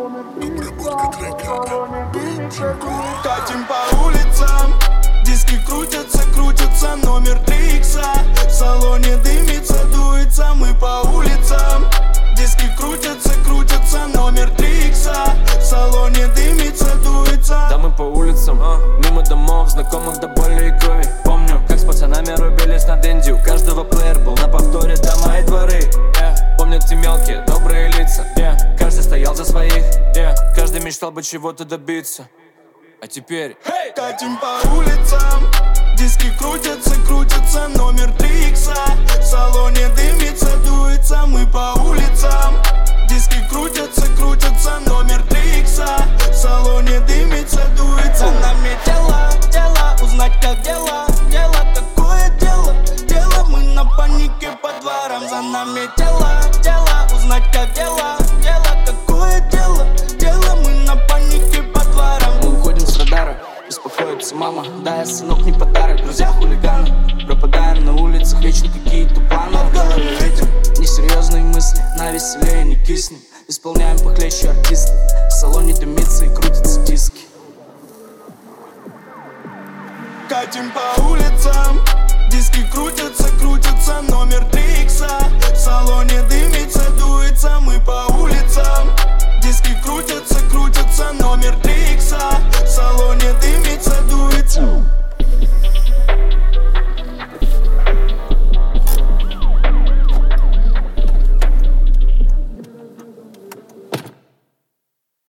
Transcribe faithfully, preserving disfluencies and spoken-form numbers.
Катим по улицам, диски крутятся, крутятся, номер три икса. В салоне дымится, дуется, мы по улицам. Диски крутятся, крутятся, номер три икса. В салоне дымится, дуется. Да мы по улицам, а, мимо домов, знакомых до боли и крови. Помню, как с пацанами рубились на денди. У каждого плеер был на повторе дома и дворы. yeah. Помнят те мелкие, добрые лица. yeah. Каждый стоял за своих, yeah. Каждый мечтал бы чего-то добиться. А теперь hey! Катим по улицам, диски крутятся, крутятся, номер три икса. В салоне дымится, дуется, мы по улицам. Диски крутятся, крутятся, номер три икса. В салоне дымится, дуется. За нами дело, дело, узнать как дело, дело, какое дело, дело. Мы на панике по дворам. За нами дело, дело, узнать как дело, дело, какое дело, дело. Мы на панике по дворам. Мы уходим с радара, беспокоится мама. Да, я сынок не подарок, друзья хулиганы. Пропадаем на улицах, вечно какие-то планы в голове ветер. Несерьезные мысли, на веселее не киснем. Исполняем похлеще артисты. В салоне дымится и крутятся диски. Катим по улицам, диски крутятся, крутятся, номер три икса. В салоне дымится, дуется, мы по улицам. Диски крутятся, крутятся, номер три икса. В салоне дымится, дуется.